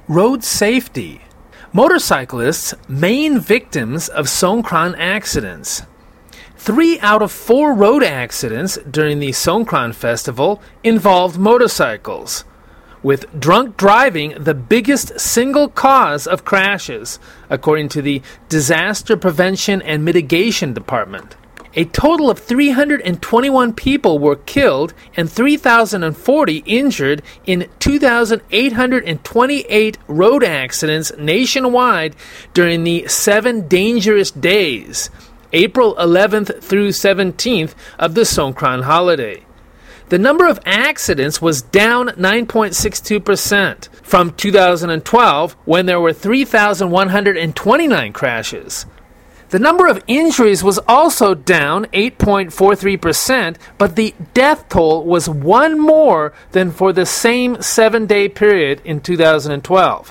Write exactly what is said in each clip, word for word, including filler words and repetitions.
Road safety. Motorcyclists, main victims of Songkran accidents. Three out of four road accidents during the Songkran festival involved motorcycles, with drunk driving the biggest single cause of crashes, according to the Disaster Prevention and Mitigation Department. A total of three hundred twenty-one people were killed and three thousand forty injured in two thousand eight hundred twenty-eight road accidents nationwide during the seven dangerous days, April eleventh through seventeenth of the Songkran holiday. The number of accidents was down nine point six two percent from two thousand twelve, when there were three thousand one hundred twenty-nine crashes. The number of injuries was also down eight point four three percent, but the death toll was one more than for the same seven-day period in two thousand twelve.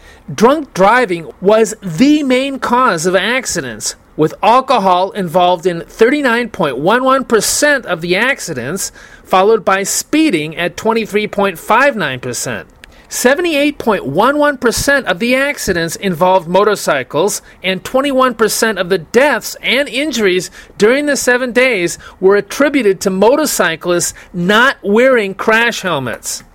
Drunk driving was the main cause of accidents, with alcohol involved in thirty-nine point one one percent of the accidents, followed by speeding at twenty-three point five nine percent. seventy-eight point one one percent of the accidents involved motorcycles, and twenty-one percent of the deaths and injuries during the seven days were attributed to motorcyclists not wearing crash helmets.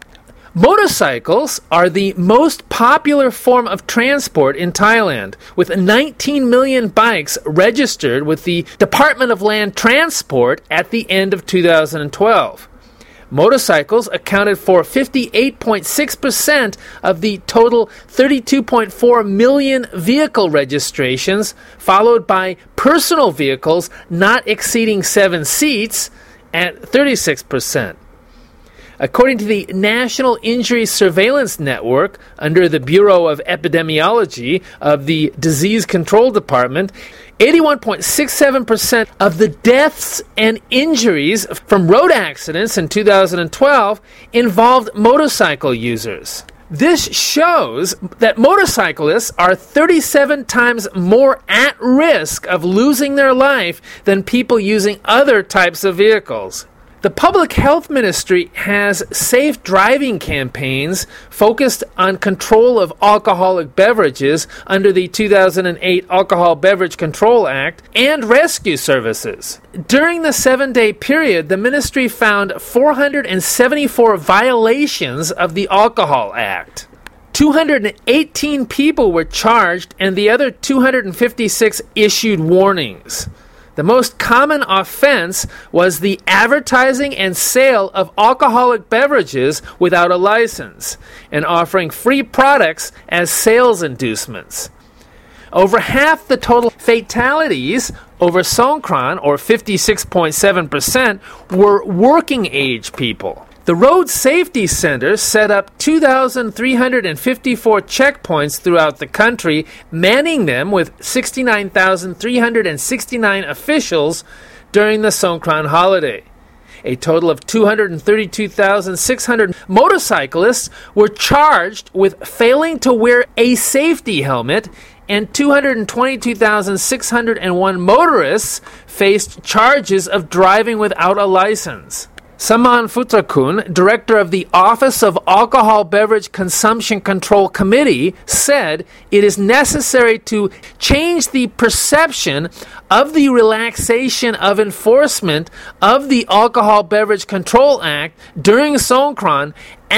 Motorcycles are the most popular form of transport in Thailand, with nineteen million bikes registered with the Department of Land Transport at the end of two thousand twelve. Motorcycles accounted for fifty-eight point six percent of the total thirty-two point four million vehicle registrations, followed by personal vehicles not exceeding seven seats at thirty-six percent. According to the National Injury Surveillance Network, under the Bureau of Epidemiology of the Disease Control Department, eighty-one point six seven percent of the deaths and injuries from road accidents in two thousand twelve involved motorcycle users. This shows that motorcyclists are thirty-seven times more at risk of losing their life than people using other types of vehicles. The Public Health Ministry has safe driving campaigns focused on control of alcoholic beverages under the two thousand eight Alcohol Beverage Control Act and rescue services. During the seven-day period, the ministry found four hundred seventy-four violations of the Alcohol Act. two hundred eighteen people were charged, and the other two hundred fifty-six issued warnings. The most common offense was the advertising and sale of alcoholic beverages without a license, and offering free products as sales inducements. Over half the total fatalities over Songkran, or fifty-six point seven percent, were working-age people. The Road Safety Center set up two thousand three hundred fifty-four checkpoints throughout the country, manning them with sixty-nine thousand three hundred sixty-nine officials during the Songkran holiday. A total of two hundred thirty-two thousand six hundred motorcyclists were charged with failing to wear a safety helmet, and two hundred twenty-two thousand six hundred one motorists faced charges of driving without a license. Saman Futrakun, director of the Office of Alcohol Beverage Consumption Control Committee, said it is necessary to change the perception of the relaxation of enforcement of the Alcohol Beverage Control Act during Songkran,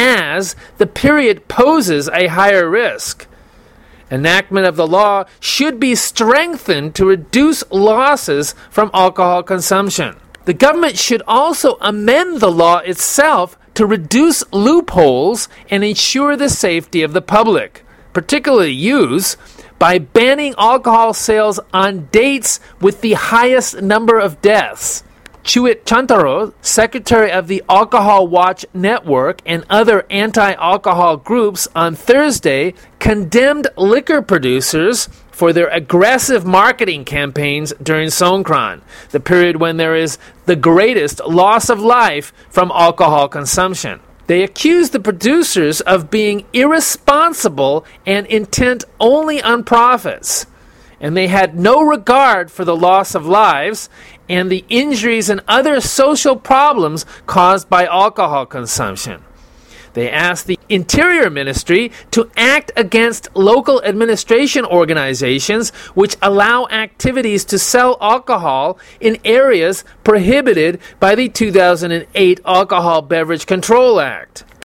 as the period poses a higher risk. Enactment of the law should be strengthened to reduce losses from alcohol consumption. The government should also amend the law itself to reduce loopholes and ensure the safety of the public, particularly youth, by banning alcohol sales on dates with the highest number of deaths. Chuit Chantaro, secretary of the Alcohol Watch Network and other anti-alcohol groups, on Thursday condemned liquor producers for their aggressive marketing campaigns during Songkran, the period when there is the greatest loss of life from alcohol consumption. They accused the producers of being irresponsible and intent only on profits, and they had no regard for the loss of lives and the injuries and other social problems caused by alcohol consumption. They asked the Interior Ministry to act against local administration organizations which allow activities to sell alcohol in areas prohibited by the two thousand eight Alcohol Beverage Control Act.